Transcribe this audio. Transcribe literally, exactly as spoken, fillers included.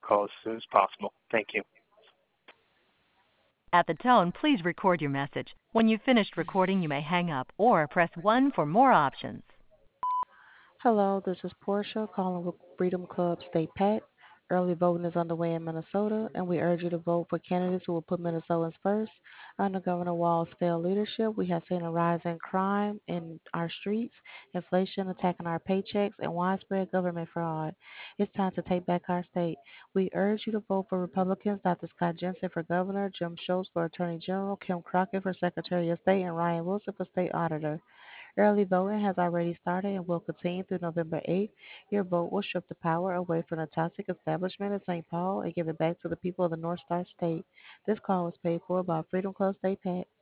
call as soon as possible. Thank you. At the tone, please record your message. When you've finished recording, you may hang up or press one for more options. Hello, this is Portia calling with Freedom Club State PAC. Early voting is underway in Minnesota, and we urge you to vote for candidates who will put Minnesotans first. Under Governor Walz's failed leadership, we have seen a rise in crime in our streets, inflation attacking our paychecks, and widespread government fraud. It's time to take back our state. We urge you to vote for Republicans Doctor Scott Jensen for governor, Jim Schultz for attorney general, Kim Crockett for secretary of state, and Ryan Wilson for state auditor. Early voting has already started and will continue through November eighth. Your vote will strip the power away from the toxic establishment in Saint Paul and give it back to the people of the North Star State. This call was paid for by Freedom Club State PAC.